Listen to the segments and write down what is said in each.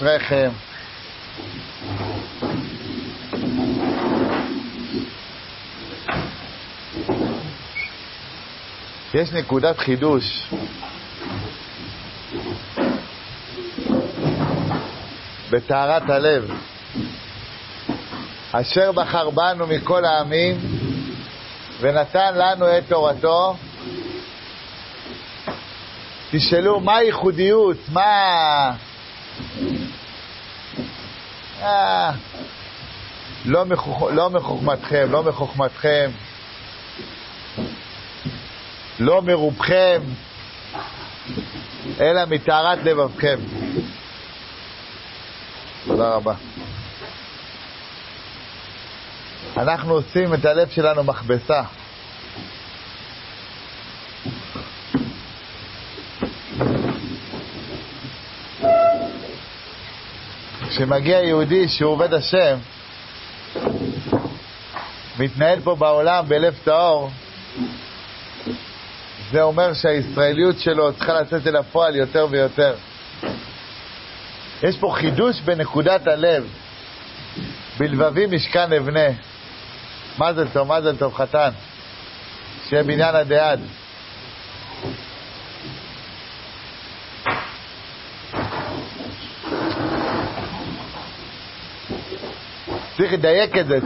אשריכם. יש נקודת חידוש בטהרת הלב. אשר בחר בנו מכל העמים ונתן לנו את תורתו. תשאלו מה הייחודיות, מה לא מחוכמתכם, לא מחוכמתכם, לא מרובכם, אלא מטהרת לבבכם. תודה רבה. אנחנו עושים את הלב שלנו מכבסה. כשמגיע יהודי שהוא עובד השם, מתנהל פה בעולם בלב טהור, זה אומר שהישראליות שלו צריכה לצאת אל הפועל יותר ויותר. יש פה חידוש בנקודת הלב. בלבבי משכן אבנה. מזל טוב, מזל טוב חתן, שיהיה בניין עד עד. צריך לדייק את זה,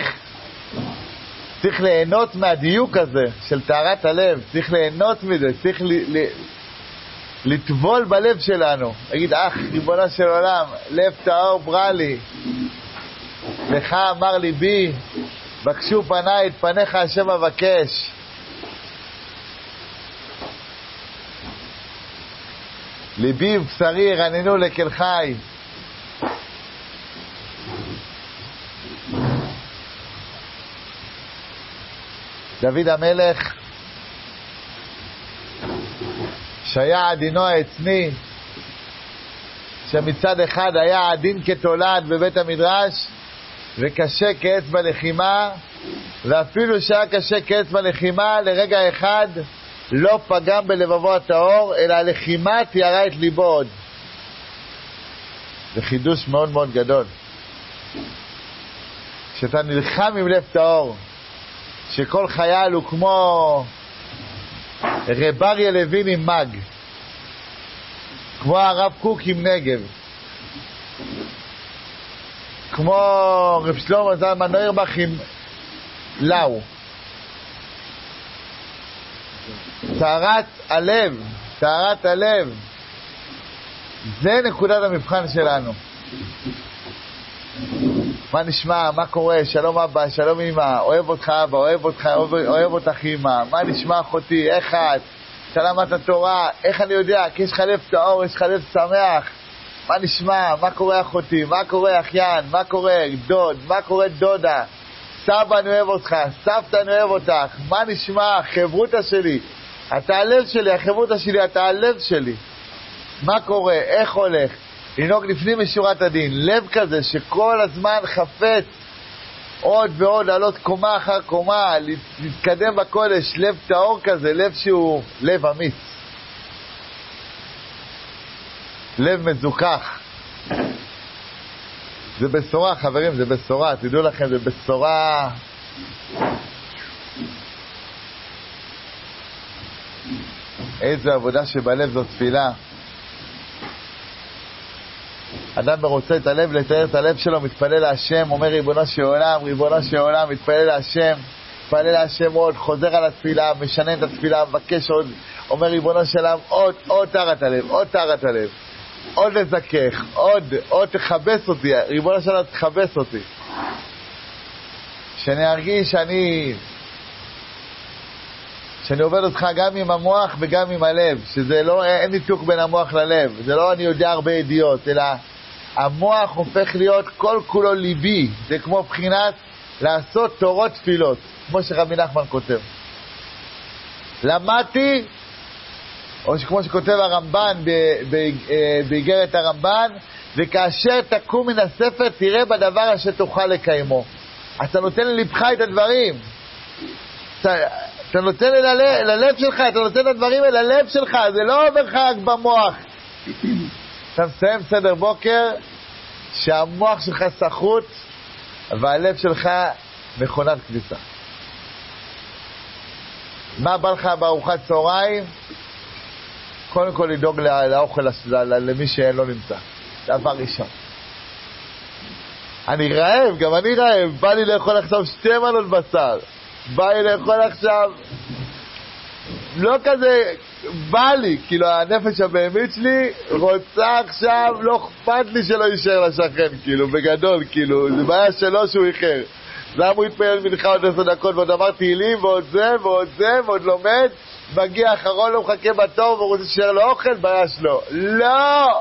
צריך ליהנות מהדיוק הזה של טהרת הלב, צריך ליהנות מזה, צריך לטבול בלב שלנו. להגיד, ריבונו של עולם, לב טהור ברא לי, לך אמר ליבי, בקשו פניי, את פניך השם אבקש. ליבי ובשרי רננו לכל חי. דוד המלך, שהיה עדינו העצני, שמצד אחד היה עדין כתולד בבית המדרש, וקשה כעץ בלחימה, ואפילו שהיה קשה כעץ בלחימה, לרגע אחד לא פגם בלבבו הטהור, אלא הלחימה תיארה את ליבו עוד. זה חידוש מאוד מאוד גדול. שאתה נלחם עם לב טהור, שכל חייל הוא כמו רב אריה לוין עם מג, כמו הרב קוק עם נגב, כמו רב שלמה זלמן נוירבך עם לאו. טהרת הלב, טהרת הלב, זה נקודת המבחן שלנו. מה נשמע? מה קורה? שלום אבא, שלום אמא, אוהב אותך אבא, אוהב אותך אמא. מה נשמע אחותי? איך את? שלמת התורה, איך אני יודע? כי יש לך לב טהור, יש לך לב שמח. מה נשמע? מה קורה אחותי? מה קורה אחיין? מה קורה דוד? מה קורה דודה? סבא אני אוהב אותך, סבתא אני אוהב אותך. מה נשמע? חברותה שלי, אתה הלב שלי, החברותה שלי, אתה הלב שלי. מה קורה? איך הולך? לנהוג לפנים משורת הדין, לב כזה שכל הזמן חפץ עוד ועוד לעלות קומה אחר קומה, להתקדם בקודש, לב טהור כזה, לב שהוא לב אמיץ, לב מזוכח. זה בשורה חברים, זה בשורה, תדעו לכם, זה בשורה. איזו עבודה שבלב זו תפילה. אדם מרוצה את הלב, לתאר את הלב שלו, מתפלל להשם, אומר ריבונו של עולם, ריבונו של עולם, מתפלל להשם, מתפלל להשם עוד, חוזר על התפילה, משנה את התפילה, מבקש עוד, אומר ריבונו של עולם, עוד טהרת הלב, עוד טהרת הלב, עוד לזכך, עוד תחבס אותי, ריבונו של עולם תחבס אותי, שאני ארגיש שאני עובד אותך גם עם המוח וגם עם הלב, שזה לא, אין ניתוק בין המוח ללב, זה לא אני יודע הרבה ידיעות, אלא המוח הופך להיות כל כולו ליבי. זה כמו בחינת לעשות תורות תפילות, כמו שרבי נחמן כותב. למדתי, או כמו שכותב הרמב"ן באיגרת הרמב"ן, וכאשר תקום מן הספר תראה בדבר אשר תוכל לקיימו. אתה נותן ללבך את הדברים, אתה נותן ללב שלך, אתה נותן את הדברים אל הלב שלך, זה לא עובר לך רק במוח. אתה מסיים סדר בוקר, שהמוח שלך סחוט והלב שלך מכונת כביסה. מה בא לך בארוחת צהריים? קודם כל לדאוג לאוכל למי שאין לא נמצא. דבר ראשון. אני רעב, גם אני רעב. בא לי לאכול עכשיו 2 מנות בשר. בא לי לאכול עכשיו לא כזה, בא לי, כאילו הנפש הבהמית שלי רוצה עכשיו, לא אכפת לי שלא יישאר לשכן, כאילו בגדול, כאילו זה בעיה שלו שהוא איחר. למה הוא יתפעל מנחה עוד 10 דקות ועוד אמר תהילים ועוד זה ועוד זה ועוד לומד, מגיע האחרון לו מחכה בתור והוא רוצה שישאר לו אוכל, בעיה שלו. לא,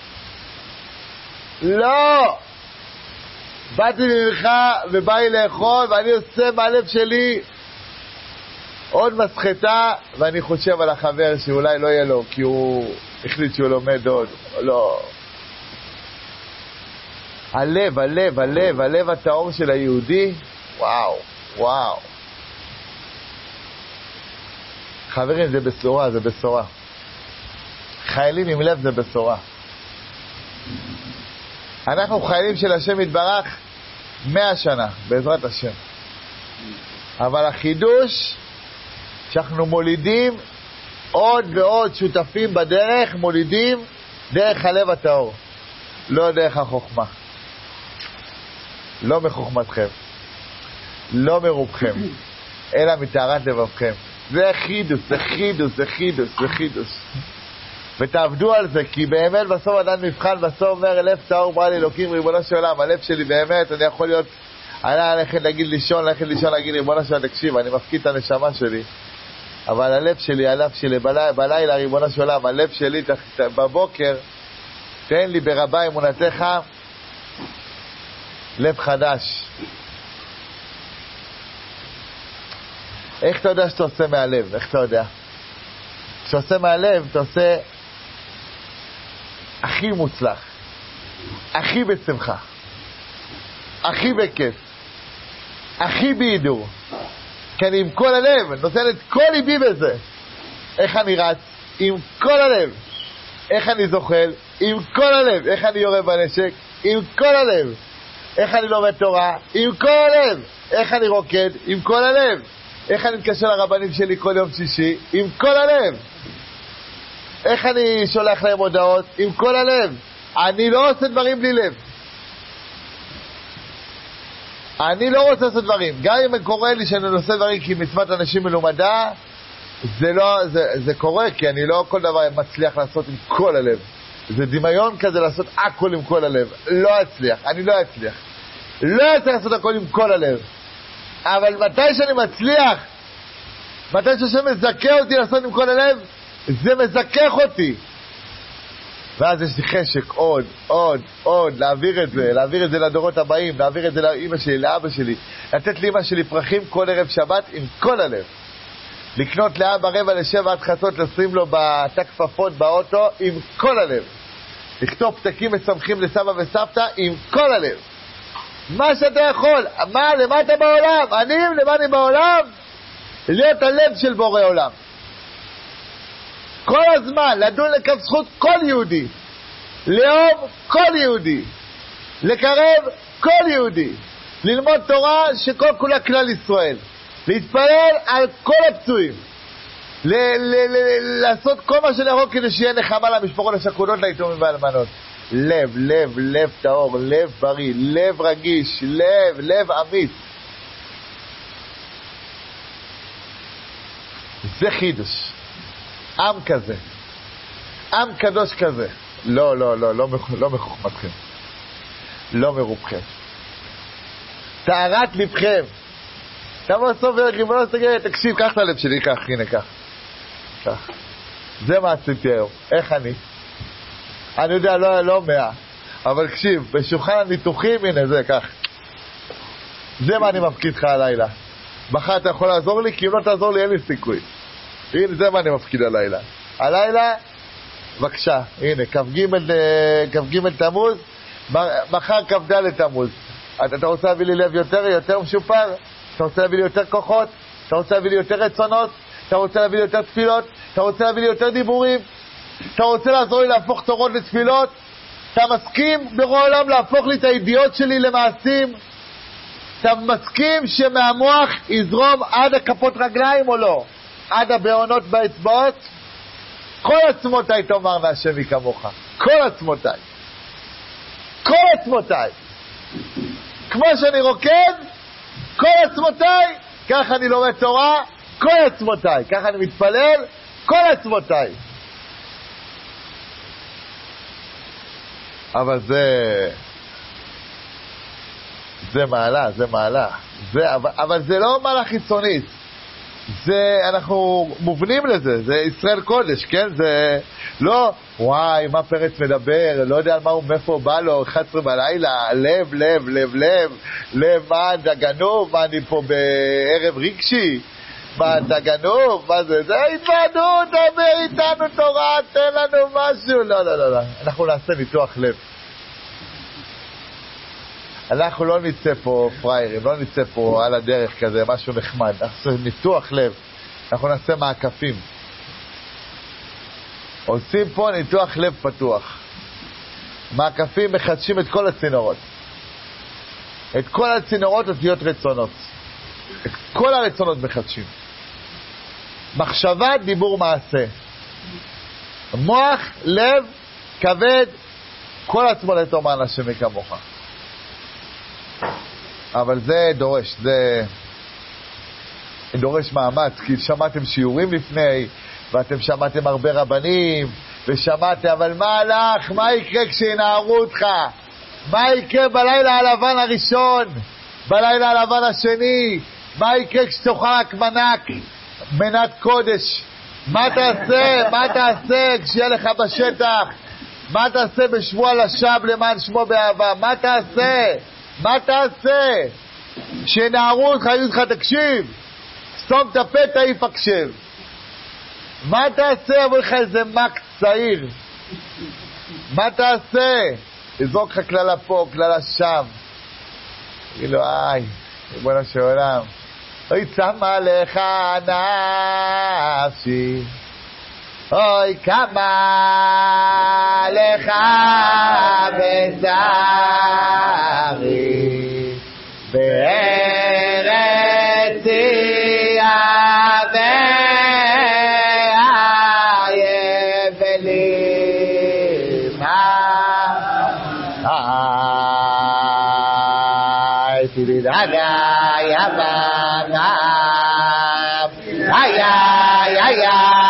לא, באתי ממנחה ובא לי לאכול ואני עושה מהלב שלי עוד מסחטה, ואני חושב על החבר שאולי לא יהיה לו כי הוא החליט שהוא לומד עוד. לא, הלב, הלב, הלב, הלב הטהור של היהודי, וואו, וואו. חברים, זה בשורה, זה בשורה. חיילים עם לב זה בשורה. אנחנו חיילים של השם יתברך 100 שנה, בעזרת השם. אבל החידוש שאנחנו מולידים עוד ועוד שותפים בדרך, מולידים דרך הלב הטהור, לא דרך החוכמה, לא מחוכמתכם, לא מרובכם, אלא מטהרת לבבכם. זה חידוש, זה חידוש, זה חידוש, זה חידוש. ותעבדו על זה, כי באמת בסוף אדם מבחן, בסוף אומר לב טהור ברא לי אלוקים ריבונו של עולם. הלב שלי באמת, אני יכול להיות ללכת להגיד לישון, להגיד ריבונו של עולם, תקשיב, אני מפקיד את הנשמה שלי, אבל הלב שלי, הלב שלי, בלילה ריבונו של עולם, הלב שלי בבוקר, תן לי ברבה אמונתך לב חדש. איך אתה יודע שאתה עושה מהלב? איך אתה יודע? כשאתה עושה מהלב, אתה עושה הכי מוצלח, הכי בשמחה, הכי בכיף, הכי בידור. כי אני עם כל הלב, נותן את כל ליבי בזה. איך אני רץ? עם כל הלב. איך אני זוחל? עם כל הלב. איך אני יורה בנשק? עם כל הלב. איך אני לומד תורה? עם כל הלב. איך אני רוקד? עם כל הלב. איך אני מתקשר לרבנים שלי כל יום שישי? עם כל הלב. איך אני שולח להם הודעות? עם כל הלב. אני לא עושה דברים בלי לב. אני לא רוצה לעשות דברים. גם אם קורה לי שאני עושה דברים כי מצוות אנשים מלומדה, זה קורה, כי אני לא כל דבר מצליח לעשות עם כל הלב. זה דמיון כזה לעשות הכל עם כל הלב. לא אצליח, אני לא אצליח. לא אצליח לעשות הכל עם כל הלב. אבל מתי שאני מצליח, מתי שהשם מזכה אותי לעשות עם כל הלב, זה מזכך אותי. ואז יש לי חשק עוד, להעביר את זה לדורות הבאים, להעביר את זה לאמא שלי, לאבא שלי, לתת לאמא שלי פרחים כל ערב שבת עם כל הלב, לקנות לאבא 6:45 עד חצות, לשים לו בתא כפפות באוטו עם כל הלב, לכתוב פתקים ושמחים לסבא וסבתא עם כל הלב. מה שאתה יכול, למה אתה בעולם? למה אני בעולם? להיות הלב של בורא עולם. כל הזמן לדון לכף זכות כל יהודי, לאהוב כל יהודי, לקרב כל יהודי, ללמוד תורה שכל כולה כלל ישראל, להתפלל על כל הפצועים, לעשות כל מה שנראה כדי שיהיה נחמה למשפחות השכולות, ליתומים והאלמנות. לב טהור, לב בריא, לב רגיש, לב אמיץ. זה חידוש. עם כזה, עם קדוש כזה, לא מחוכמתכם, לא מרובכם, טהרת לבכם. תבוא סוף וריבונו תגיד, תקשיב, קח את הלב שלי, קח, הנה, קח. זה מה עשיתי היום. איך אני יודע, לא 100, אבל תקשיב, בשולחן הניתוחים, הנה זה, קח. זה מה אני מפקיד לך הלילה. מחר אתה יכול לעזור לי, כי אם לא תעזור לי אין לי סיכוי. הנה, זה מה אני מפקיד הלילה, בבקשה, הנה, כ"ג תמוז, מחר כ"ד תמוז. אתה רוצה להביא לי לב יותר משופר? אתה רוצה להביא לי יותר כוחות? אתה רוצה להביא לי יותר רצונות? אתה רוצה להביא לי יותר תפילות? אתה רוצה להביא לי יותר דיבורים? אתה רוצה לעזור לי להפוך תורות לתפילות? אתה מסכים בעולם להפוך לי את הידיעות שלי למעשים? אתה מסכים שמהמוח יזרום עד הכפות רגליים או לא? עד הבעונות באצבעות? כל עצמותיי תאמר מהשם מי כמוך. כל עצמותיי. כל עצמותיי. כמו שאני רוקד, כל עצמותיי, ככה אני לומד תורה, כל עצמותיי. ככה אני מתפלל, כל עצמותיי. אבל זה מעלה, זה מעלה. אבל זה לא מעלה חיצונית. אנחנו מובנים לזה, זה ישראל קודש, כן? זה לא, וואי, מה פרץ מדבר, לא יודע על מה הוא, מאיפה בא לו, 11 בלילה, לב, לב, לב, לב, לב, מה אתה גנוב, מה אני פה בערב רגשי, מה אתה גנוב, מה זה, זה התוועדות, דבר איתנו תורה, תן לנו משהו, לא, לא, לא, לא, אנחנו נעשה ניתוח לב. אנחנו לא נצא פה פריירים, לא נצא פה על הדרך כזה, משהו נחמד. אנחנו נעשה ניתוח לב, אנחנו נעשה מעקפים. עושים פה ניתוח לב פתוח. מעקפים מחדשים את כל הצינורות. את כל הצינורות אותיות רצונות. את כל הרצונות מחדשים. מחשבה, דיבור, מעשה. מוח, לב, כבד, כל עצמו לתאמר להשם מי כמוך. אבל זה דורש מאמץ, כי שמעתם שיעורים לפני, ואתם שמעתם הרבה רבנים, ושמעתם, אבל מה הלך? מה יקרה כשינערו אותך? מה יקרה בלילה הלבן הראשון? בלילה הלבן השני? מה יקרה כשתאכל רק מנת קודש? מה תעשה? מה תעשה כשיהיה לך בשטח? מה תעשה בשבוע לשווא למען שמו באהבה? מה תעשה? מה תעשה? שנערו אותך, יגידו לך, תקשיב, סתום את הפה, תעיף הקשב. מה תעשה? אמרו לך איזה מק צעיר. מה תעשה? תזרוק לך כללה פה, כללה שם. תגיד לו, איי, ריבונו של עולם, אוי צמה לך נפשי, אוי כמה לך בשרי, בארץ היבלים, תידעי הבנם, איי איי איי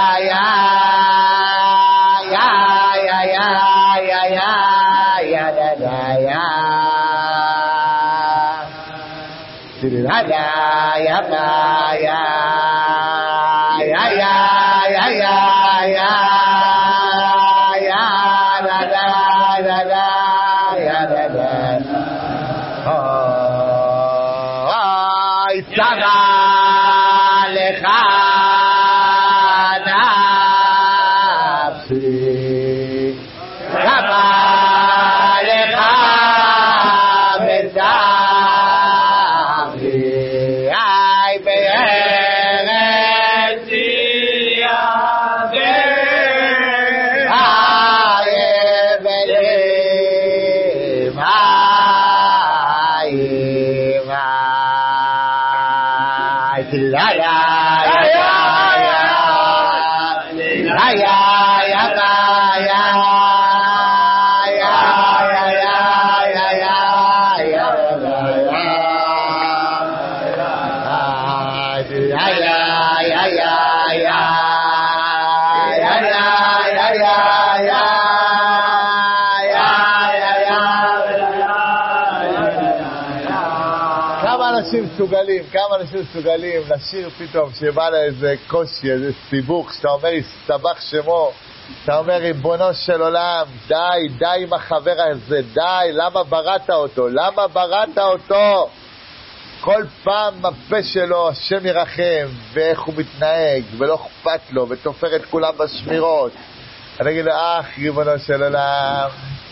כמה אנשים מסוגלים לשיר פתאום שבא לה איזה קושי, איזה סיבוך, שאתה אומר הסתבך שמו, אתה אומר ריבונו של עולם, די עם החבר הזה, די, למה בראת אותו? למה בראת אותו? כל פעם הפה שלו השם ירחם, ואיך הוא מתנהג, ולא אכפת לו, ותופר את כולם בשמירות. אני אגיד לו, ריבונו של עולם,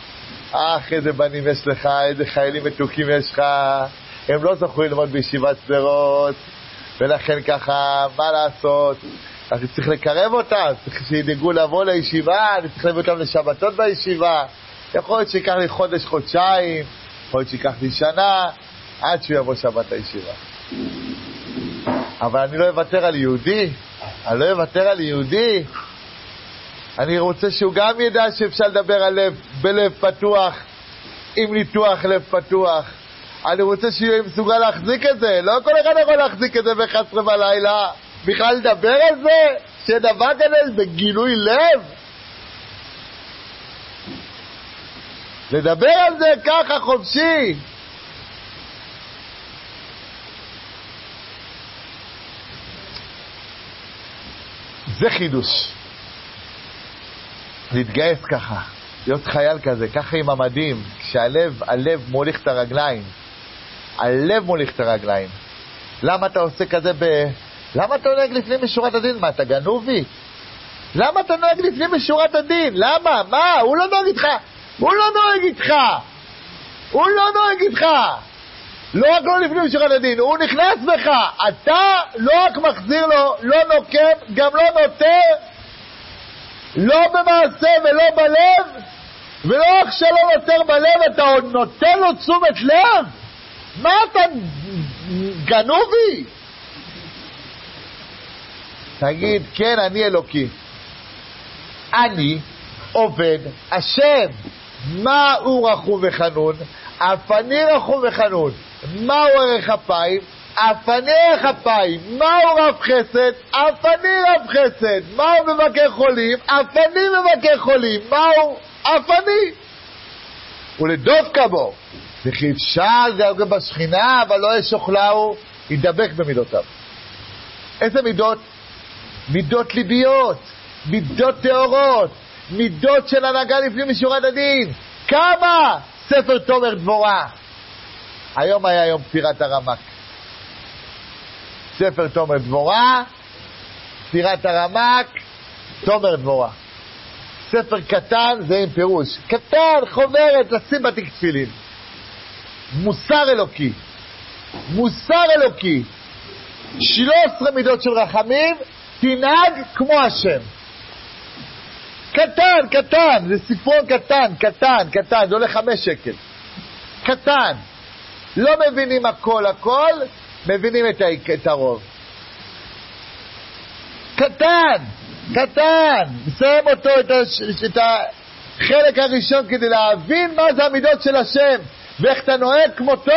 איזה בנים יש לך, איזה חיילים מתוקים יש לך, הם לא זכו ללמוד בישיבת שדרות, ולכן ככה, מה לעשות? אני צריך לקרב אותם, צריך שידאגו לבוא לישיבה, אני צריך להביא אותם לשבתות בישיבה, יכול להיות שיקח לי חודש, חודשיים, יכול להיות שיקח לי שנה, עד שהוא יבוא שבת הישיבה. אבל אני לא אוותר על יהודי, אני לא אוותר על יהודי. אני רוצה שהוא גם ידע שאפשר לדבר על לב, בלב פתוח, עם ניתוח לב פתוח. אני רוצה שיהיה מסוגל להחזיק את זה. לא כל אחד יכול להחזיק את זה ב-11 בלילה. בכלל לדבר על זה, שדבר כזה בגילוי לב. לדבר על זה ככה חופשי. זה חידוש. להתגייס ככה, להיות חייל כזה, ככה עם המדים, כשהלב מוליך את הרגליים. הלב מוליך את הרגליים. למה אתה עושה כזה למה אתה נוהג לפנים משורת הדין? מה, אתה גנובי? למה אתה נוהג לפנים משורת הדין? למה? מה? הוא לא נוהג איתך. הוא לא נוהג איתך. הוא לא נוהג איתך. לא רק לא לפנים משורת הדין, הוא נכנס בך. אתה לא רק מחזיר לו, לא נוקם, גם לא נותר, לא במעשה ולא בלב, ולא רק שלא נותר בלב, אתה עוד נותן לו תשומת לב. מה אתה גנובי? תגיד, כן, אני אלוקי. אני עובד השם. מה הוא רחום וחנון? אף אני רחום וחנון. מה הוא ערך אפיים? אף אני ערך אפיים. מה הוא רב חסד? אף אני רב חסד. מה הוא מבקר חולים? אף אני מבקר חולים. מה הוא? אף אני. ולדבק בו. וכי אפשר גם בשכינה, אבל לא ישוכלהו, ידבק במידותיו. איזה מידות? מידות ליביות, מידות טהורות, מידות של הנהגה לפנים משורת הדין. כמה? ספר תומר דבורה. היום היה יום פטירת הרמ"ק. ספר תומר דבורה, פטירת הרמ"ק, תומר דבורה. ספר קטן, זה עם פירוש. קטן, חוברת, לשים בתיק תפילין. מוסר אלוקי. מוסר אלוקי. 13 מידות של רחמים, תנהג כמו השם. קטן, קטן, זה ספרון קטן, קטן, קטן, זה עולה 5 שקל. קטן. לא מבינים הכל, מבינים את הרוב. קטן, קטן. נסיים אותו, את החלק הראשון, כדי להבין מה זה המידות של השם, ואיך אתה נוהג כמותו,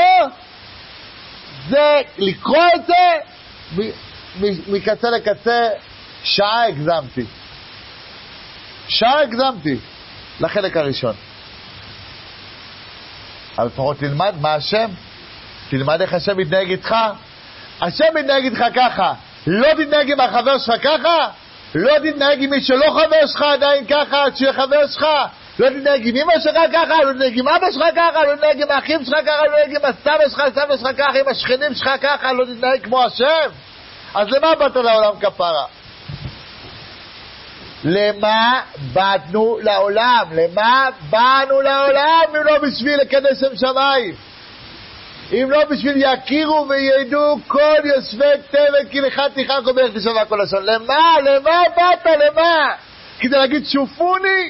זה לקרוא את זה, מקצה לקצה, שעה הגזמתי. שעה הגזמתי לחלק הראשון. אבל לפחות תלמד מה השם, תלמד איך השם מתנהג איתך. השם מתנהג איתך ככה, לא תתנהג עם החבר שלך ככה, לא תתנהג עם מי שלא חבר שלך עדיין ככה, עד שיהיה חבר שלך, לא תתנהג עם אמא שלך ככה, לא תתנהג עם אבא שלך ככה, לא תתנהג עם האחים שלך ככה, לא תתנהג עם הסבא שלך, סבא שלך ככה, עם השכנים שלך ככה, לא תתנהג כמו השם. אז למה באת לעולם כפרה? למה באנו לעולם? למה באנו לעולם אם לא בשביל לקדש שם שמיים? אם לא בשביל יכירו וידעו כל יושבי כתבת כי לך תיכן כל בערך תשמע כל לשון. למה? למה באת? למה? כדי להגיד שופוני?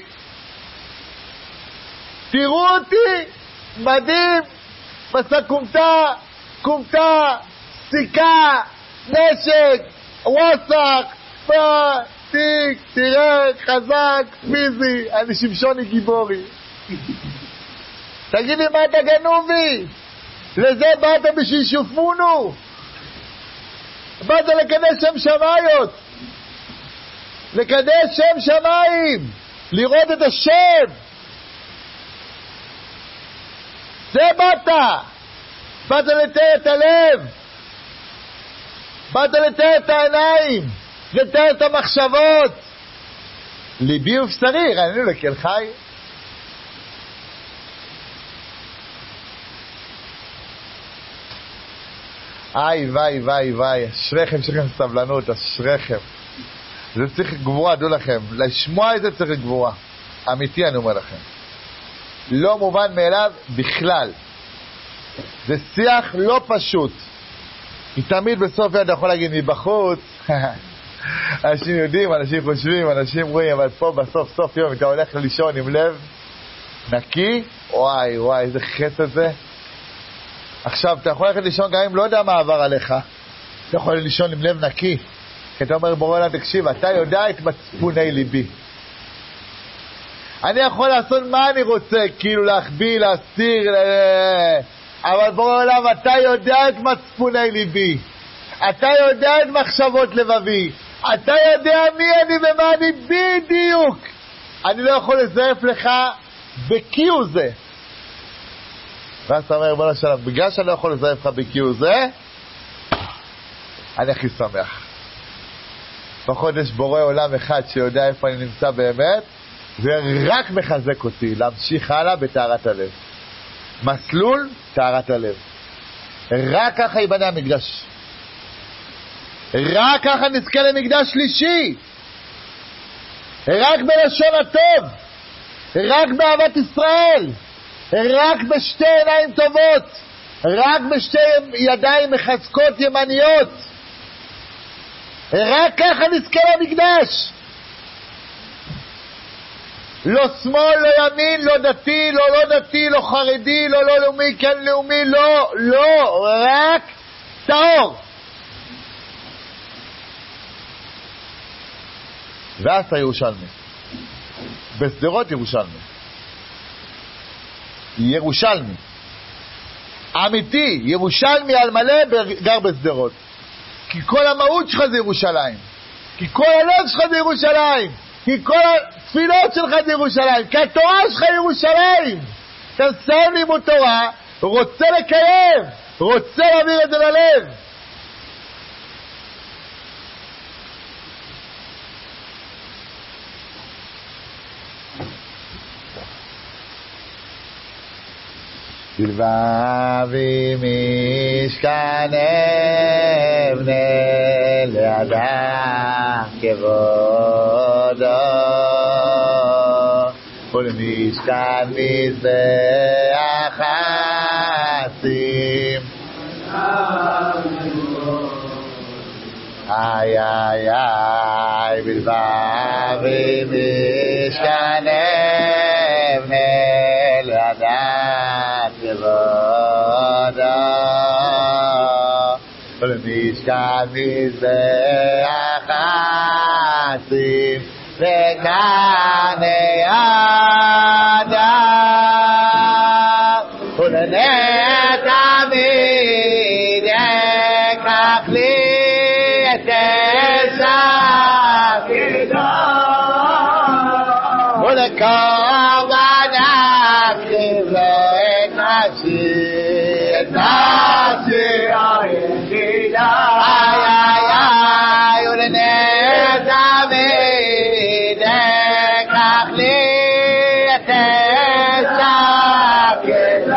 תראו אותי? מדהים, מסע קומתה, סיכה, נשק, ווסק, תיק, תראה, חזק, פיזי, אני שמשוני גיבורי. תגיד לי מה אתה גנובי? לזה באת בשביל שופונו. באת לקדש שם שמיות, לקדש שם שמיים, לראות את השם. זה באת לתאר את הלב, באת לתאר את העיניים, לתאר את המחשבות. ליבי ובשרי רעננו לקהל חי. איי וואי, אשריכם שכם סבלנות, אשריכם. זה צריך גבורה, דעו לכם, לשמוע את זה צריך גבורה, אמיתי אני אומר לכם, לא מובן מאליו בכלל. זה שיח לא פשוט. היא תמיד בסוף יד יכול להגיד מבחוץ אנשים יודעים, אנשים חושבים, אנשים רואים, אבל פה בסוף סוף יום אתה הולך לישון עם לב נקי, וואי וואי, איזה חטא זה. עכשיו, אתה יכול ללכת לישון גם אם לא יודע מה עבר עליך. אתה יכול לישון עם לב נקי. כי אתה אומר, בורא עולם, תקשיב, אתה יודע את מצפוני ליבי. אני יכול לעשות מה אני רוצה, כאילו להחביא, להסתיר, אבל בורא עולם, אתה יודע את מצפוני ליבי. אתה יודע את מחשבות לבבי. אתה יודע מי אני ומה אני בדיוק. אני לא יכול לזייף לך בקיו זה. ואז אתה אומר, בוא נשאלה, בגלל שאני לא יכול לזייף לך בקיו זה, אני הכי שמח. פחות יש בורא עולם אחד שיודע איפה אני נמצא באמת, ורק מחזק אותי להמשיך הלאה בתארת הלב. מסלול תארת הלב. רק ככה ייבנה המקדש. רק ככה נזכה למקדש שלישי. רק בלשון הטוב. רק באהבת ישראל. רק בשתי עיניים טובות. רק בשתי ידיים מחזקות ימניות. רק ככה נזכה למקדש. לא שמאל, לא ימין, לא דתי, לא דתי, לא חרדי, לא לאומי, כן לאומי, לא, רק טהור. ואז ירושלמי. בשדרות ירושלמי. אמיתי, ירושלמי על מלא גר בשדרות. כי כל המהות שלך זה ירושלים. כי כל הלב שלך זה ירושלים. כי כל התפילות שלך זה ירושלים. כי התורה שלך ירושלים. אתה מסיים לימוד תורה, רוצה לקיים, רוצה להעביר את זה ללב. בלבבי משכן אבנה לידה כבודו ולמשכן מזבח חסים איי איי איי בלבבי משכן אבנה לידה ולמשכן מזבח חסים וקנה אדם ולנט תמיד אקח לי את שקידו ולקורבן אקריב לו את נפשי היחידה איי איי איי ולנט תמיד אקח לי את שקידו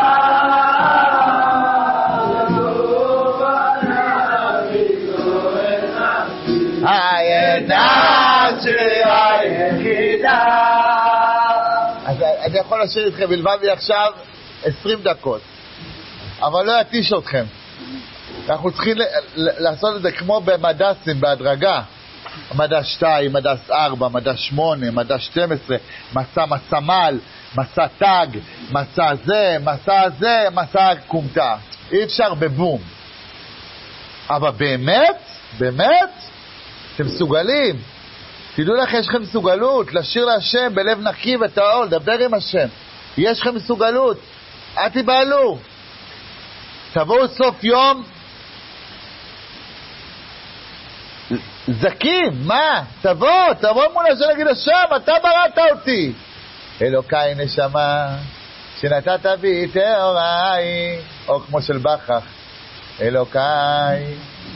היחידה. אז אני יכול לשיר אתכם בלבבי עכשיו 20 דקות, אבל לא יתיש אתכם. אנחנו צריכים לעשות את זה כמו במדסים, בהדרגה. מדע 2, מדע 4, מדע 8, מדע 12, מסע מסמל, מסע תג, מסע זה, מסע זה, מסע קומטה. אי אפשר בבום. אבל באמת, אתם מסוגלים. תדעו לך, יש לכם מסוגלות לשיר להשם בלב נקי וטהור, לדבר עם השם. יש לכם מסוגלות. אל תיבהלו. תבואו סוף יום זקים, מה? תבוא מול השם להגיד השם, אתה בראת אותי. אלוקיי נשמה שנתת בי טהוריי, או כמו של בכך, אלוקיי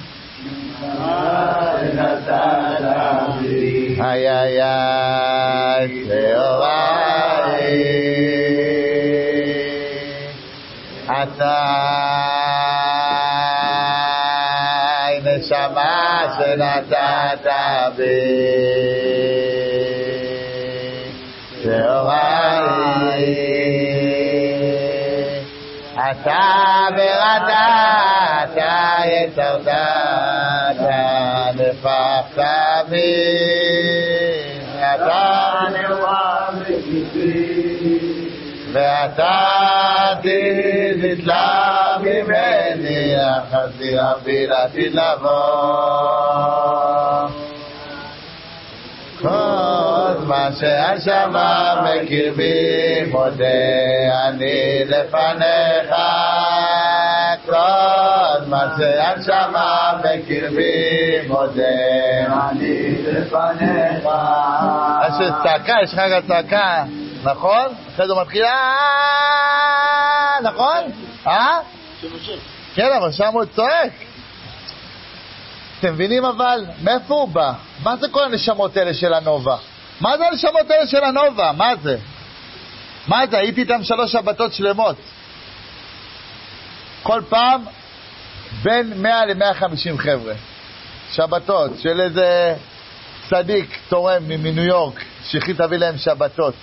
נתת בי איי איי איי טהוריי, אתה נשמה שנתת בי טהוריי, אתה בראת, אתה יצרת, אתה נפחת בי, אתה נאמן בכיסי, ואתה תתלה ממני, החזיר הבלעתי לבוא. כל מה שהשמה בקרבי מודה אני לפניך, כל מה שהשמה בקרבי מודה אני לפניך. יש צעקה, יש לך צעקה, נכון? אחרי זה מתחיל נכון? כן, אבל שם הוא צועק. אתם מבינים אבל? מאיפה הוא בא? מה זה כל הנשמות האלה של הנובה? מה זה הנשמות האלה של הנובה? מה זה? מה זה? הייתי איתם 3 שבתות שלמות. כל פעם בין 100 ל-150 חבר'ה. שבתות של איזה צדיק תורם מניו יורק שהחליט להביא להם שבתות.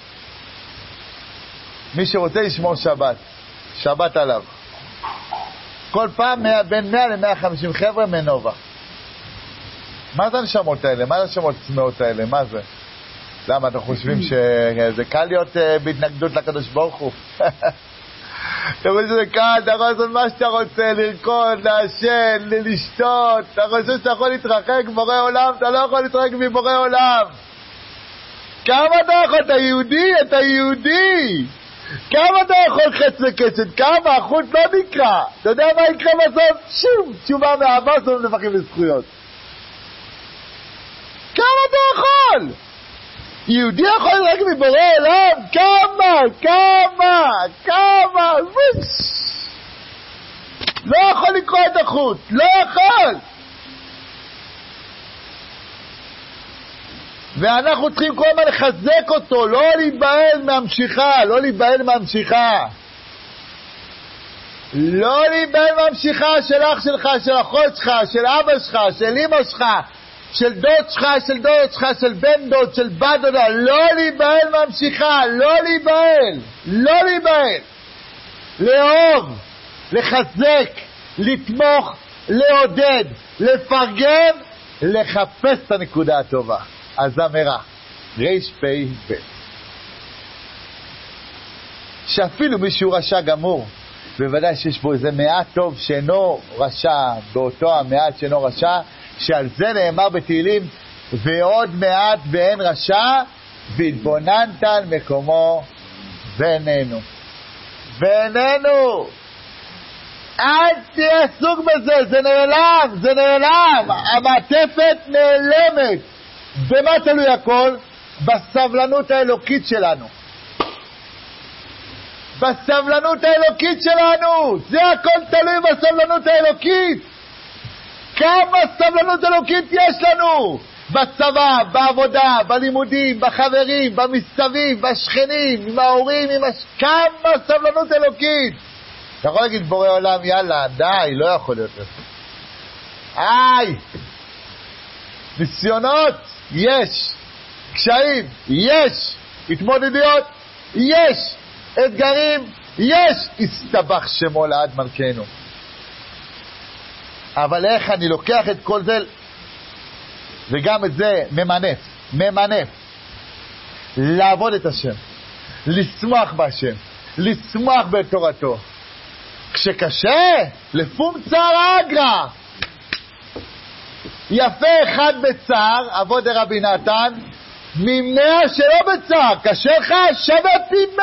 מי שרוצה לשמור שבת, שבת עליו. כל פעם בין 100 ל-150 חבר'ה מנובה. מה זה הנשמות האלה? מה זה הנשמות צמאות האלה? מה זה? למה אתם חושבים שזה קל להיות בהתנגדות לקדוש ברוך הוא? אתה חושב שזה קל, אתה יכול לעשות מה שאתה רוצה, לרקוד, לעשן, לשתות, אתה חושב שאתה יכול להתרחק מבורא עולם, אתה לא יכול להתרחק מבורא עולם. כמה אתה יכול? אתה יהודי, אתה יהודי. כמה אתה יכול חץ וקצת? כמה? החוט לא נקרא. אתה יודע מה יקרה בסוף? שום תשובה מאהבה, סוף נפחים לזכויות. כמה אתה יכול? יהודי יכול רק מבורא עולם? כמה? לא יכול לקרוא את החוט, לא יכול. ואנחנו צריכים כל הזמן לחזק אותו, לא להיבהל מהמשיכה, לא להיבהל מהמשיכה של אח שלך, של אחות שלך, של אבא שלך, של אמא שלך, של דוד שלך, של דוד שלך, של בן דוד, של בת דודה. לא להיבהל מהמשיכה, לא להיבהל. לאהוב, לחזק, לתמוך, לעודד, לפרגן, לחפש את הנקודה הטובה. הזמרה, ריש פי ב'. שאפילו מישהו רשע גמור, בוודאי שיש בו איזה מעט טוב שאינו רשע, באותו המעט שאינו רשע, שעל זה נאמר בתהילים, ועוד מעט ואין רשע, והתבוננת על מקומו ואיננו. אל תהיה עסוק בזה, זה נעלם, המעטפת נעלמת. במה תלוי הכל? בסבלנות האלוקית שלנו. זה הכל תלוי בסבלנות האלוקית. כמה סבלנות אלוקית יש לנו? בצבא, בעבודה, בלימודים, בחברים, במסביב, בשכנים, עם ההורים, כמה סבלנות אלוקית. אתה יכול להגיד בורא עולם, יאללה, די, לא יכול להיות לזה. ניסיונות, יש. קשיים, יש. התמודדויות, יש. אתגרים, יש. הסתבח שמו לעד מלכנו. אבל איך אני לוקח את כל זה וגם את זה ממנף לעבוד את השם, לשמוח בהשם, לשמוח בתורתו. כשקשה, לפום צער אגרא. יפה אחד בצער, עבוד רבי נתן, 100 שלא בצער. קשה לך, שווה פי 100.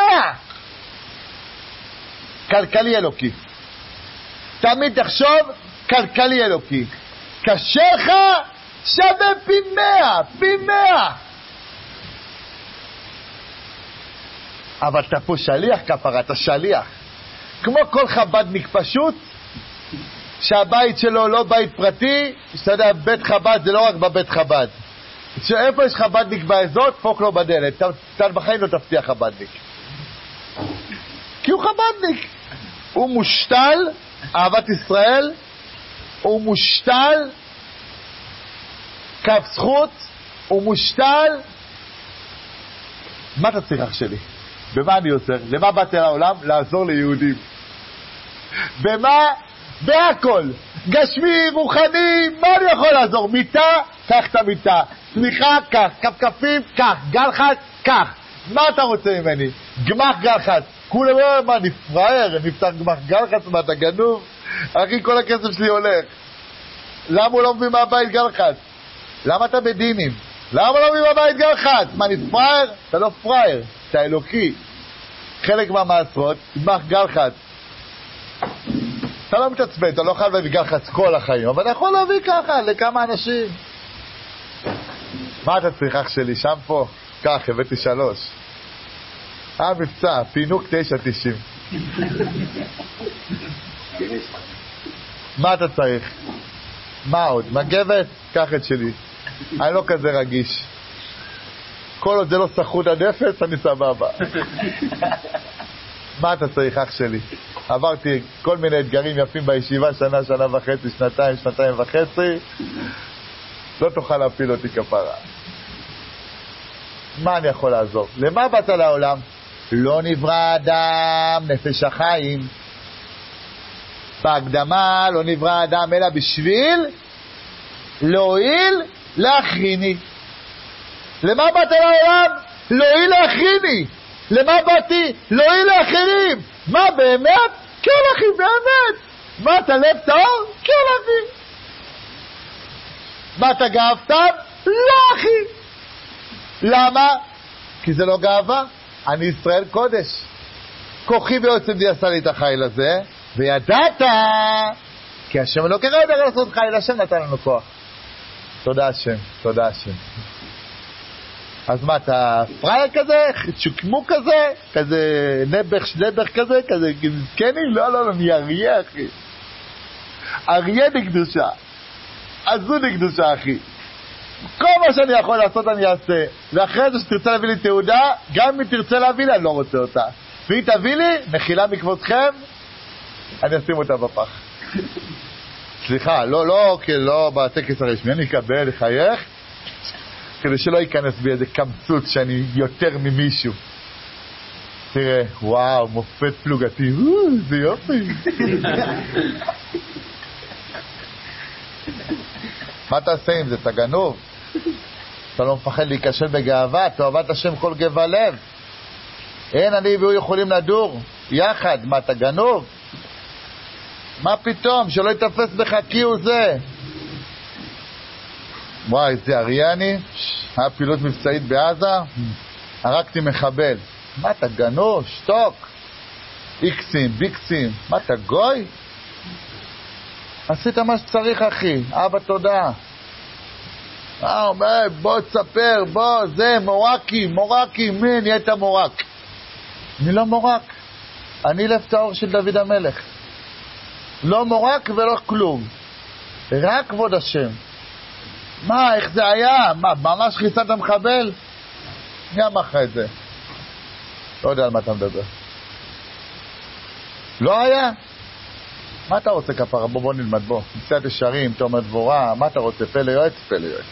כלכלי אלוקי. תמיד תחשוב כלכלי אלוקי. קשה לך, שווה פי 100. אבל אתה פה שליח כפרה, אתה שליח. כמו כל חבדניק פשוט, שהבית שלו לא בית פרטי, שאתה יודע, בית חב"ד זה לא רק בבית חב"ד. איפה יש חבדניק באזור, דפוק לו בדלת. אתה בחיים לא תפתיע חבדניק. כי הוא חבדניק. הוא מושתל, אהבת ישראל, הוא מושתל, קו זכות, הוא מושתל. מה אתה צריך אח שלי? במה אני עוזר? למה באתי לעולם? לעזור ליהודים. במה? בהכל. גשמי, רוחני, מה אני יכול לעזור? מיטה, קח את המיטה. צמיחה, קח. כפכפים, קח. גלחץ, קח. מה אתה רוצה ממני? גמח גלחץ. כולם, מה, נפראייר, נפתח גלחץ, מה, אתה גנוב? אחי, כל הכסף שלי הולך. למה הוא לא מביא מהבית גלחץ? למה אתה בדינים? למה לא מביא מהבית גלחץ? מה, נפראייר? אתה לא פראייר, אתה אלוקי. חלק מהמעשרות, נמח גלחץ. אתה לא מתעצבן, אתה לא חייב להביא גלחץ כל החיים, אבל אתה יכול להביא ככה לכמה אנשים. מה אתה צריך, אח שלי? שם פה? כך, הבאתי 3. מבצע, פינוק 9.90. מה אתה צריך? מה עוד? מגבת? קח את שלי. אני לא כזה רגיש. כל עוד זה לא סחוט עד אפס, אני סבבה. מה אתה צריך, אח שלי? עברתי כל מיני אתגרים יפים בישיבה, שנה וחצי, שנתיים וחצי. לא תוכל להפיל אותי כפרה. מה אני יכול לעזור? למה באת לעולם? לא נברא אדם נפש החיים. בהקדמה לא נברא אדם אלא בשביל להועיל להכריני. למה באת לעולם? להועיל להכריני. למה באתי? להועיל לאחרים. מה באמת? כן אחי, באמת. מה אתה לב טהור? כן אחי. מה אתה גאוותן? לא אחי. למה? כי זה לא גאווה. אני ישראל קודש. כוחי ויוצא די עשה לי את החיל הזה, וידעת כי השם לא קרא יודע לעשות חיל. השם נתן לנו כוח. תודה השם, תודה השם. אז מה, אתה פרייר כזה? צ'וקמו כזה? כזה נבח שלבח כזה? כזה זקני? לא, אני אריה אחי. אריה נקדושה. עזו נקדושה אחי. כל מה שאני יכול לעשות אני אעשה. ואחרי זה שתרצה להביא לי תעודה, גם אם תרצה להביא לי אני לא רוצה אותה. ואם תביא לי, מחילה מכבודכם, אני אשים אותה בפח. סליחה, לא בטקס הרשמי, אני אקבל, לחייך, כדי שלא ייכנס בי איזה קמצוץ שאני יותר ממישהו. תראה, וואו, מופת פלוגתי, זה יופי. מה תעשה עם זה? אתה גנוב? אתה לא מפחד להיכשל בגאווה? תאהבת השם כל גבה לב. אין אני והוא יכולים לדור יחד. מה, אתה גנוב? מה פתאום? שלא יתפס בך כי הוא זה. וואי, זה אריאני, היה פעילות מבצעית בעזה, הרגתי מחבל. מה, אתה גנוב? שתוק. איקסים, ביקסים. מה, אתה גוי? עשית מה שצריך אחי, אבא תודה. אומר, בוא תספר, בוא, זה מורקי, מי נהיית מורק? אני לא מורק, אני לב טהור של דוד המלך. לא מורק ולא כלום, רק כבוד השם. מה, איך זה היה? מה, ממש חיסת המחבל? מי אמר את זה? לא יודע על מה אתה מדבר. לא היה? מה אתה רוצה כפרה? בוא נלמד, בוא. מציאת ישרים, תומר דבורה, מה אתה רוצה? פלא יועץ? פלא יועץ.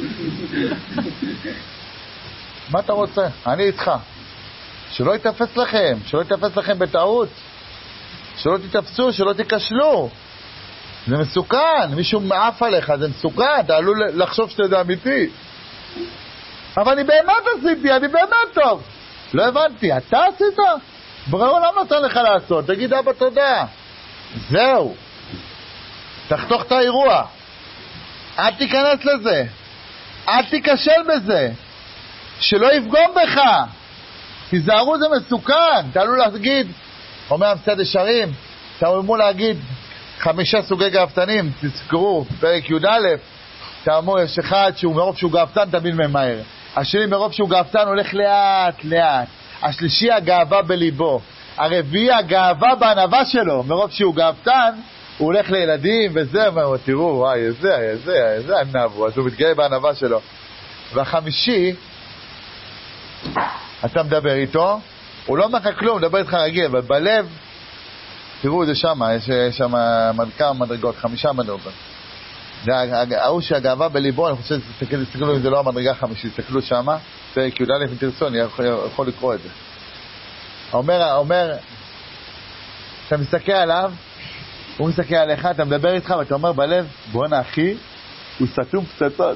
מה אתה רוצה? אני איתך. שלא יתפס לכם בטעות. שלא תתפסו, שלא תיכשלו. זה מסוכן, מישהו מעף עליך, זה מסוכן, אתה עלול לחשוב שאתה יודע אמיתי. אבל אני באמת עשיתי, אני באמת טוב. לא הבנתי, אתה עשית? בורא עולם נתן לך לעשות, תגיד אבא תודה. זהו, תחתוך את האירוע, אל תיכנס לזה, אל תיכשל בזה, שלא יפגום בך, תיזהרו, זה מסוכן. אתה עלול להגיד, אומר מצד ישרים, אתה אמור להגיד 5 סוגי גאוותנים, תזכרו, פרק י"א, אתה אמור, יש אחד שהוא מרוב שהוא גאוותן תמיד ממהר, השני מרוב שהוא גאוותן הולך לאט לאט, השלישי הגאווה בליבו, הרביעי הגאווה בענווה שלו, מרוב שהוא גאוותן הוא הולך לילדים וזה, אומר, תראו, וואי, איזה ענב הוא, אז הוא מתגאה בענווה שלו. והחמישי, אתה מדבר איתו, הוא לא אומר לך כלום, מדבר איתך רגיל, אבל בלב, תראו, זה שם, יש שם כמה מדרגות, 5 מדרגות. זה שהגאווה בליבו, אני חושב, תסתכלו אם זה לא המדרגה 5, תסתכלו שם, פרק י"א אם תרצו, אני יכול לקרוא את זה. אומר, אתה מסתכל עליו, הוא מסתכל עליך, אתה מדבר איתך, ואתה אומר בלב, בואנה אחי, הוא סתום פצצות.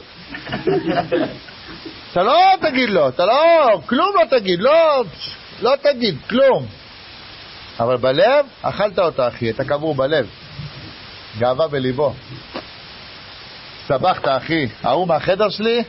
אתה לא תגיד לו, כלום לא תגיד, לא תגיד, כלום. אבל בלב, אכלת אותה אחי, אתה קבור בלב. גאווה בליבו. סבחת אחי, ההוא מהחדר שלי?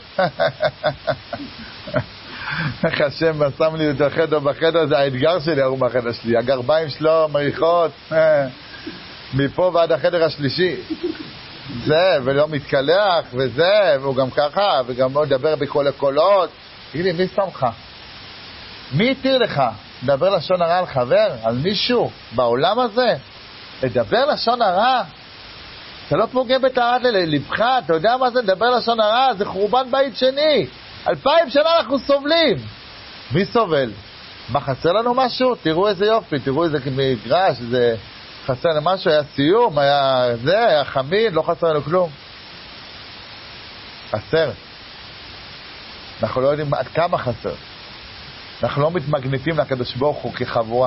איך השם שם לי את החדר בחדר, זה האתגר שלי, ההוא מהחדר שלי. הגרביים שלו מריחות, מפה ועד החדר השלישי. זה, ולא מתקלח, וזה, והוא גם ככה, וגם לא מדבר בכל הקולות. תגיד לי, מי שמך? מי התיר לך? לדבר לשון הרע על חבר? על מישהו? בעולם הזה? לדבר לשון הרע? אתה לא פוגע בטהרת ללבך, אתה יודע מה זה לדבר לשון הרע? זה חורבן בית שני. 2000 שנה אנחנו סובלים. מי סובל? מה, חסר לנו משהו? תראו איזה יופי, תראו איזה מגרש, איזה... חסר לנו משהו, היה סיום, היה זה, היה חמין, לא חסר לנו כלום. חסר. אנחנו לא יודעים עד כמה חסר. אנחנו לא מתמגנטים לקדוש ברוך הוא כחבורה.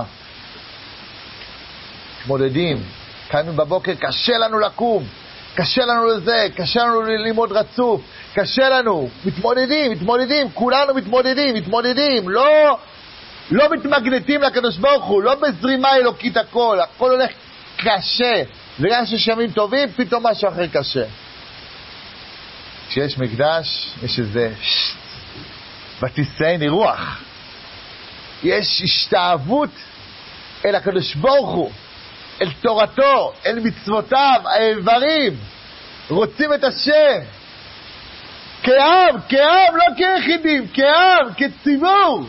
מתמודדים. קמים בבוקר, קשה לנו לקום. קשה לנו לזה, קשה לנו ללמוד רצוף. קשה לנו. מתמודדים. כולנו מתמודדים. לא מתמגנטים לקדוש ברוך הוא. לא בזרימה אלוקית הכל. הכל הולך קשה. וגם ששמים טובים, פתאום משהו אחר קשה. כשיש מקדש, יש איזה... ותישאני רוח. יש השתאבות אל הקדוש ברוך הוא, אל תורתו, אל מצוותיו, האיברים, רוצים את השם. כעם, לא כיחידים, כעם, כציבור.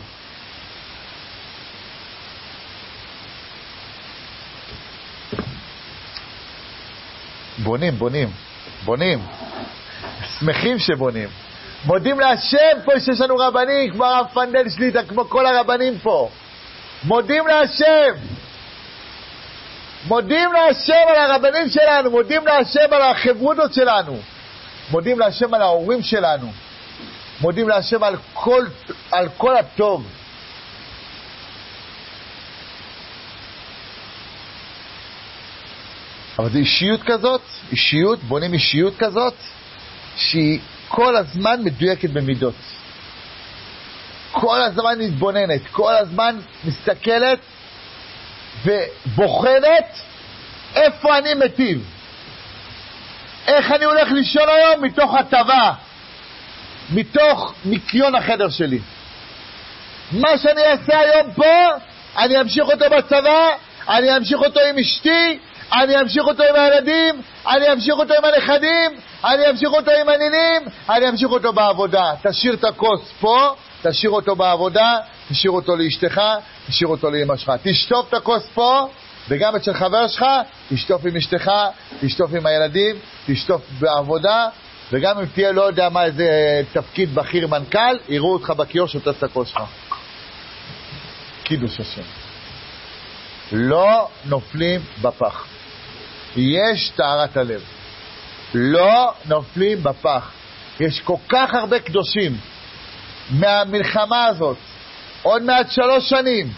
בונים. שמחים שבונים. מודים להשם פה שיש לנו רבנים, כמו הרב פנדל שליטה, כמו כל הרבנים פה. מודים להשם על הרבנים שלנו, מודים להשם על החברותות שלנו, מודים להשם על ההורים שלנו, מודים להשם על כל הטוב. אבל זה בונים אישיות כזאת, שהיא כל הזמן מדויקת במידות. כל הזמן מתבוננת, כל הזמן מסתכלת ובוחנת איפה אני מטיב. איך אני הולך לישון היום מתוך הטבה, מתוך ניקיון החדר שלי. מה שאני אעשה היום פה, אני אמשיך אותו בצבא, אני אמשיך אותו עם אשתי, אני אמשיך אותו עם הילדים, אני אמשיך אותו עם הנכדים, אני אמשיך אותו עם הנינים, אני אמשיך אותו בעבודה. תשאיר את הכוס פה, תשאיר אותו בעבודה, תשאיר אותו לאשתך, תשאיר אותו לאמא שלך. תשטוף את הכוס פה, וגם את של חבר שלך, תשטוף עם אשתך, תשטוף עם הילדים, תשטוף בעבודה, וגם אם תהיה לא יודע מה איזה תפקיד בכיר מנכ"ל, יראו אותך בקיור שוטף את הכוס שלך. קידוש השם. לא נופלים בפח. יש טהרת הלב. לא נופלים בפח. יש כל כך הרבה קדושים מהמלחמה הזאת, עוד מעט 3 שנים,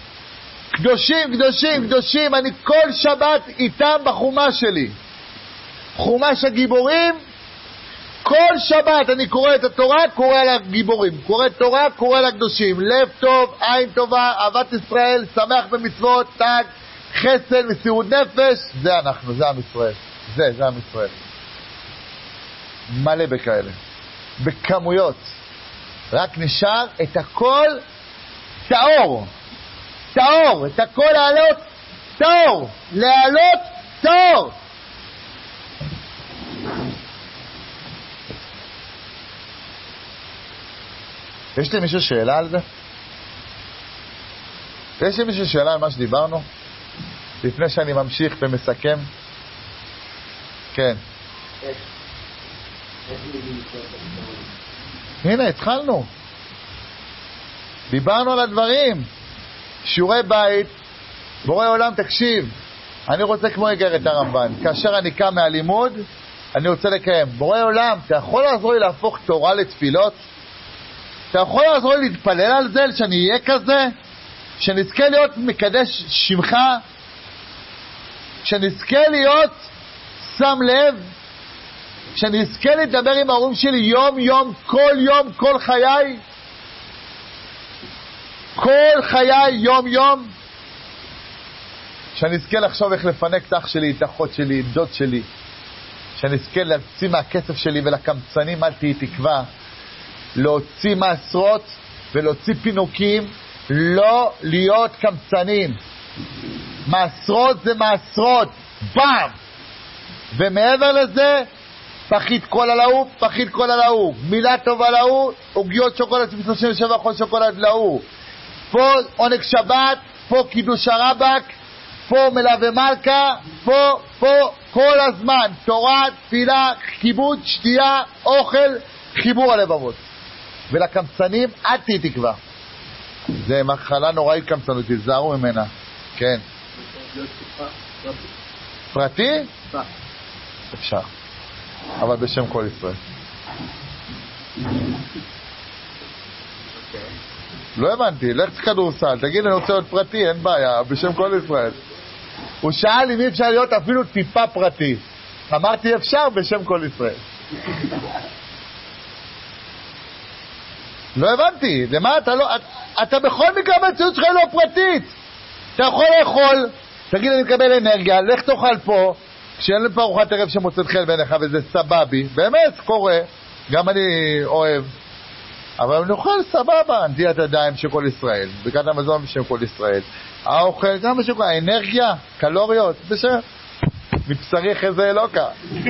קדושים, אני כל שבת איתם בחומה שלי, חומש הגיבורים. כל שבת אני קורא את התורה, קורא על הגיבורים, קורא את תורה, קורא על הקדושים. לב טוב, עין טובה, אהבת ישראל, שמח במצוות, תג, חסד, מסירות נפש. זה אנחנו, זה עם ישראל. זה עם ישראל. מלא בכאלה, בכמויות. רק נשאר את הכל טהור, את הכל להעלות טהור. יש לי מישהו שאלה על זה? יש לי מישהו שאלה על מה שדיברנו? לפני שאני ממשיך ומסכם? כן. הנה, התחלנו. דיברנו על הדברים. שיעורי בית, בורא עולם, תקשיב. אני רוצה כמו איגרת הרמב"ן. כאשר אני קם מהלימוד, אני רוצה לקיים. בורא עולם, אתה יכול לעזור לי להפוך תורה לתפילות? אתה יכול לעזור לי להתפלל על זה, שאני אהיה כזה? שנזכה להיות מקדש שמך? שנזכה להיות שם לב? שנזכה לדבר עם ההורים שלי יום, כל חיי? כל חיי, יום. שאני אזכה לחשוב איך לפנק את אח שלי, את אחות שלי, את דוד שלי, שאני אזכה להוציא מהכסף שלי, ולקמצנים אל תהי תקווה, להוציא מעשרות ולהוציא פינוקים, לא להיות קמצנים. מעשרות זה מעשרות, בם. ומעבר לזה, פחית כל על ההוא, פחית כל על ההוא, מילה טובה להוא, עוגיות שוקולד 37 חול שוקולד להוא, פה עונג שבת, פה קידוש הרבק, פה מלווה מלכה, פה כל הזמן תורה, תפילה, כיבוד, שתייה, אוכל, חיבור הלבבות. ולקמצנים אל תהי תקווה, זה מחלה נוראית קמצנות, תזהרו ממנה. כן, פרטי? אפשר, אבל בשם כל ישראל. לא הבנתי, לך כדורסל, תגיד אני רוצה להיות פרטי, אין בעיה, בשם כל ישראל. הוא שאל אם אי אפשר להיות אפילו טיפה פרטי, אמרתי אפשר בשם כל ישראל. לא הבנתי, למה אתה לא, אתה בכל מקרה המציאות שלך לא פרטית. אתה יכול לאכול, תגיד אני מקבל אנרגיה, לך תאכל פה, כשאין לי פה ארוחת ערב שמוצאת חן בעיניך, וזה סבבי, באמת קורה, גם אני אוהב, אבל אני אוכל סבבה, נטיית הידיים של כל ישראל, ברכת המזון בשם כל ישראל, האוכל גם בשם כל, האנרגיה, קלוריות, בשם, מבשרי חזה אלוקה.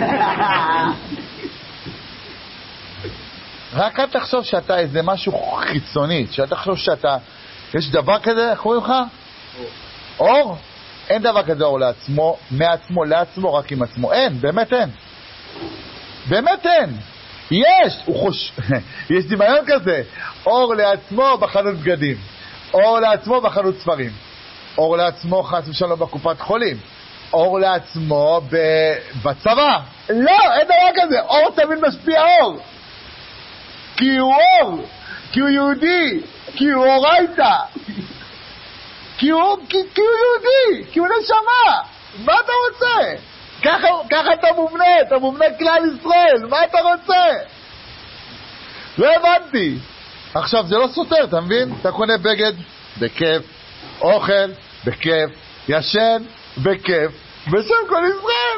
רק אל תחשוב שאתה איזה משהו חיצוני, שאתה תחשוב שאתה, יש דבר כזה, איך קוראים לך? אור? אין דבר כזה אור לעצמו, מעצמו, לעצמו, רק עם עצמו. אין, באמת אין. באמת אין. יש, יש דמיון כזה. אור לעצמו בחנות בגדים. אור לעצמו בחנות ספרים. אור לעצמו חס ושלום בקופת חולים. אור לעצמו בצבא. לא, אין דבר כזה. אור תמיד משפיע אור. כי הוא אור. כי הוא יהודי. כי הוא אורייתא. כי הוא יהודי, כי הוא נשמה. מה אתה רוצה? ככה אתה מובנה כלל ישראל. מה אתה רוצה? לא הבנתי. עכשיו זה לא סותר, אתה מבין? אתה קונה בגד בכיף, אוכל בכיף, ישן בכיף, בשם כל ישראל.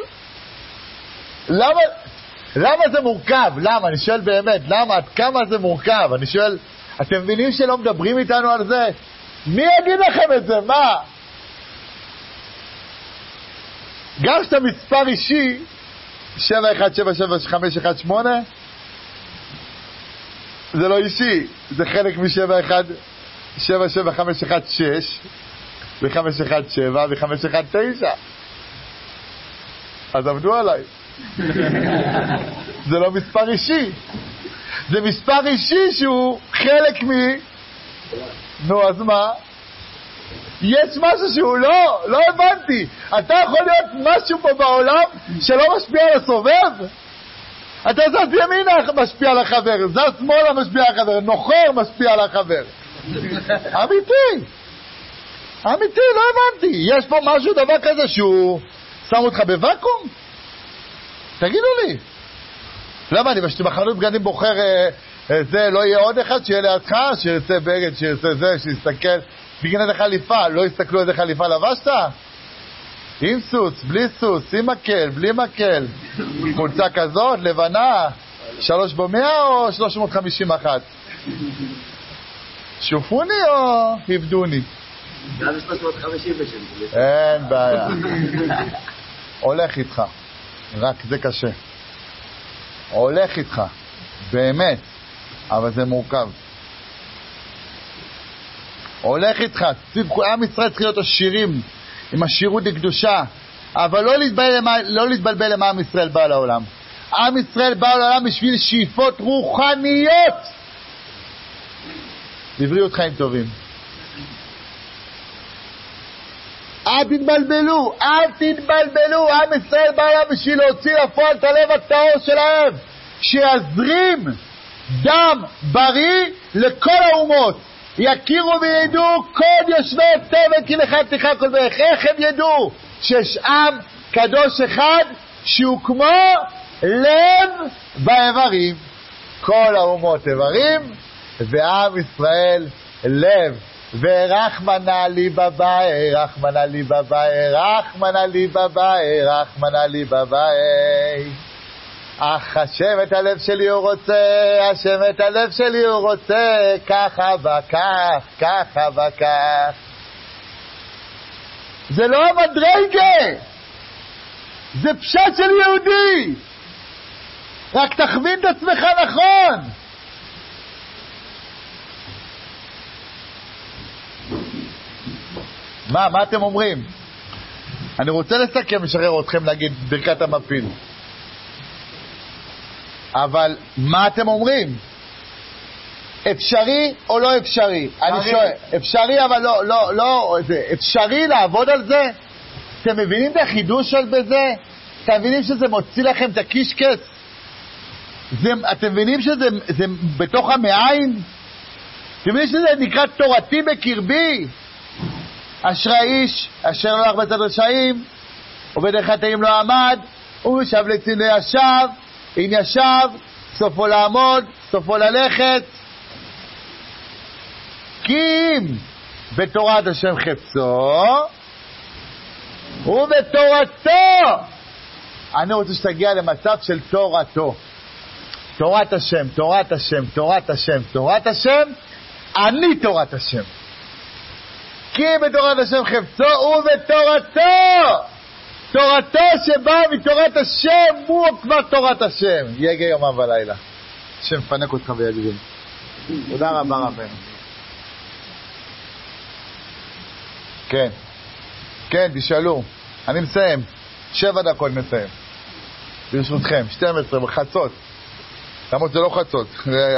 למה זה מורכב? למה? אני שואל באמת, למה? עד כמה זה מורכב? אני שואל, אתם מבינים שלא מדברים איתנו על זה? מי יגיד לכם את זה? מה? גם שאתה מספר אישי 71775518 זה לא אישי, זה חלק מ-71775516 ו517 ו519, אז עבדו עליי. זה לא מספר אישי, זה מספר אישי שהוא חלק נו, אז מה? יש משהו שהוא לא הבנתי. אתה יכול להיות משהו פה בעולם שלא משפיע על הסובב? אתה זז ימינה משפיע על החבר, זז שמאלה משפיע על החבר, נוחר משפיע על החבר. אמיתי, לא הבנתי. יש פה משהו, דבר כזה שהוא שם אותך בוואקום? תגידו לי. למה אני בחנות בגדים בוחר זה, לא יהיה עוד אחד שיהיה לידך, שירצה בגד, שירצה זה, שיסתכל, בגלל איזה חליפה, לא יסתכלו איזה חליפה לבשת? עם סוס, בלי סוס, עם מקל, בלי מקל, חולצה כזאת, לבנה, 3 ב-100 או 351? שופוני או הבדוני? גם 350 בשם. אין בעיה. הולך איתך, רק זה קשה. הולך איתך, באמת. אבל זה מורכב. הולך איתך, עם ישראל צריך להיות עשירים, עם עשירות לקדושה, אבל לא להתבלבל למה עם ישראל בא לעולם. עם ישראל בא לעולם בשביל שאיפות רוחניות. לבריאות חיים טובים. אל תתבלבלו, עם ישראל בא לעולם בשביל להוציא לפועל את הלב הטהור שלהם, שיזרים דם בריא לכל האומות, יכירו וידעו כל יושבי תבל כי לך תיכה כל ברך. איך הם ידעו? שיש עם קדוש אחד שהוא כמו לב באיברים. כל האומות איברים ועם ישראל לב. ורחמנא ליבא, רחמנא ליבא, רחמנא ליבא, רחמנא ליבא. אך השם את הלב שלי הוא רוצה, השם את הלב שלי הוא רוצה, ככה וכך, ככה וכך. זה לא המדרגה, זה פשט של יהודי. רק תכווין את עצמך נכון. מה אתם אומרים? אני רוצה לסכם, לשחרר אתכם להגיד ברכת המפיל. אבל מה אתם אומרים? אפשרי או לא אפשרי? אני שואל, אפשרי אבל לא, אפשרי לעבוד על זה? אתם מבינים את החידוש של בזה? אתם מבינים שזה מוציא לכם את הקישקס? אתם מבינים שזה בתוך המעין? אתם מבינים שזה נקרא תורתי בקרבי? אשרי איש אשר לא הלך בצד רשעים ובדרך חטאים לא עמד, הוא ישב לצינו ישב, אם ישב סופו לעמוד, סופו ללכת. כי אם בתורת השם חפצו ובתורתו, אני רוצה שתגיע למצב של תורתו. תורת השם, תורת השם, תורת השם, תורת השם, אני תורת השם. כי בתורת השם חפצו ובתורתו, תורתו שבאה מתורת השם הוא כבר תורת השם. יגה יומם ולילה. השם פנק אותך ויגבים. תודה רבה רבנו. כן, תשאלו. אני מסיים. 7 דקות נסיים. ברשותכם, 12 בחצות. למרות זה לא חצות.